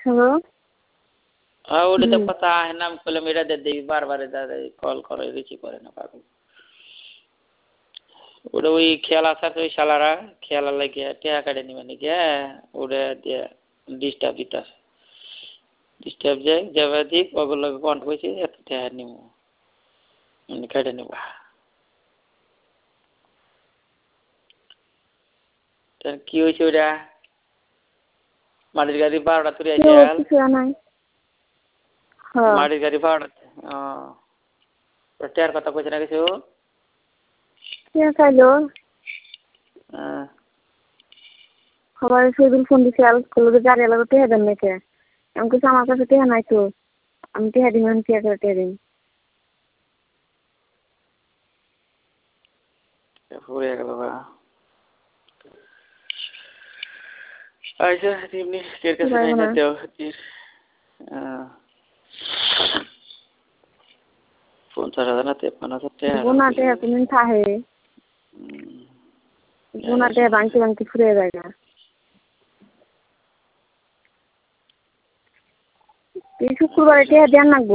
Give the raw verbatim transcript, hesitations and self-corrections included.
hello হ্যাঁ ওটা তো হুম কথা है नाम করলাম এটা দে দেই বারবার দাদা কল করে রিসিভ করে না পাগল ওটা ওই খেলা আছে ওই শালারা খেলা লাগে টিয়া কাটে নিবে নাকি ওটা দিয়ে ডিস্টার্ব দিতা ডিস্টার্ব যায় যাবে দি পাগল লাগে কোন কইছে এত টিয়া নিমু মানে কাটে নিবা তার কি হইছে ওটা মাটির গাড়ি বারোটা তুই আইছে কেউ কিছু নাই হ্যাঁ মাটির গাড়ি বারোটা ও টিয়ার কথা কইছে না কিছু কে চাইলো হ্যাঁ সবাই সেদিন ফোন দিছে আলোচ করলো যে গাড়ি এলাকা টেহা দেন নাকি আমি কিছু আমার কাছে টেহা নাই তো আমি টেহা দিন আমি টেহা করে টেহা দিন ফুরিয়ে গেল বা আচ্ছা এমনি কে কাছে নাই না দেও তীর পঞ্চাশ হাজার না তেপ্পান্ন হাজার টাকা বোনা টেহা তুমি থাহে বোনা টেহা বাংতি বাংতি ফুরিয়ে যায় না এই শুক্রবারে টেহা দেন লাগবো